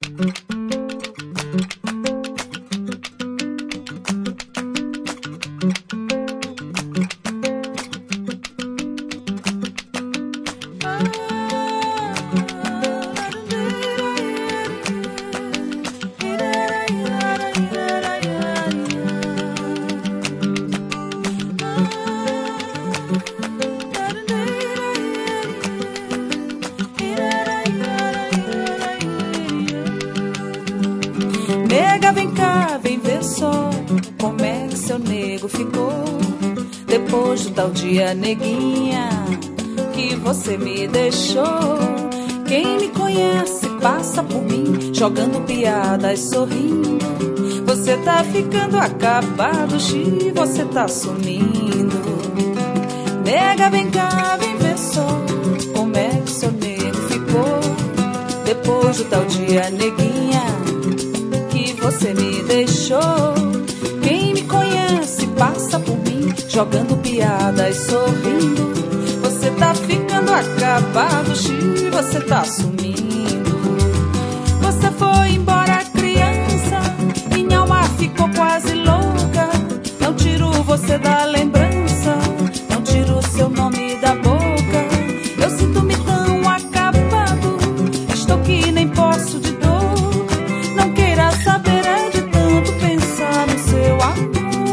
Nega, vem cá, vem ver só como é que seu nego ficou depois do tal dia, neguinha, que você me deixou. Quem me conhece passa por mim, jogando piadas, sorrindo. Você tá ficando acabado, xi, você tá sumindo. Nega, vem cá, vem ver só como é que seu nego ficou depois do tal dia, neguinha, que você me deixou. Quem me conhece passa por mim, jogando piadas, sorrindo. Você tá ficando acabado, xi, você tá sumindo. Você foi embora criança, minha alma ficou quase louca. Não tiro você da lembrança, não tiro seu nome da boca. Eu sinto-me tão acabado, estou que nem posso de dor. Não queira saber é de tanto pensar no seu amor.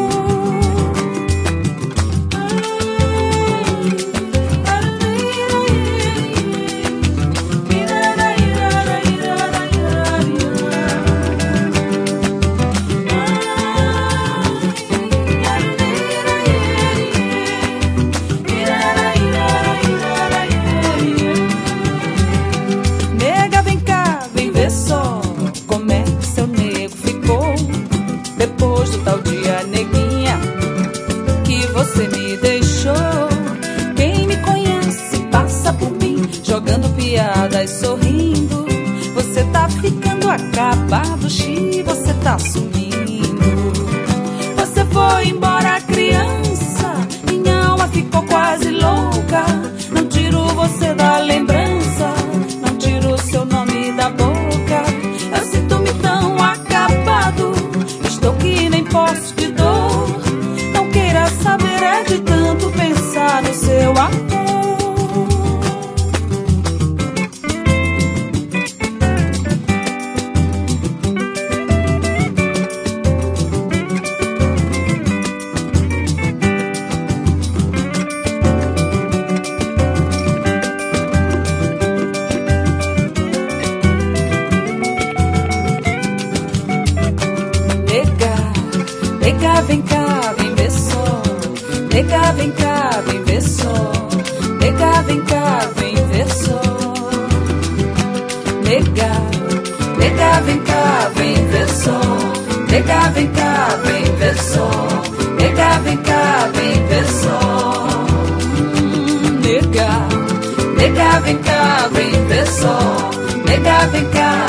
Nega, vem cá, vem ver só como é que seu nego ficou depois do tal dia, neguinha, que você me deixou. Quem me conhece passa por mim, jogando piadas, sorrindo. Você tá ficando acabado, xi, você tá sumindo. Você foi embora criança, minha alma ficou quase louca. Não tiro você da lembrança, não tiro seu nome da boca. Eu sinto-me tão acabado, estou que nem posso de dor. Não queira saber é de tanto pensar no seu amor. Nega, vem cá, vem ver só. Nega, vem cá, vem ver só. Nega, vem cá, vem ver só. Nega, nega, vem cá, vem ver só. Nega, vem cá, vem ver só. Nega, vem cá, vem ver só. Nega, nega, vem cá, vem ver só. Nega, vem cá.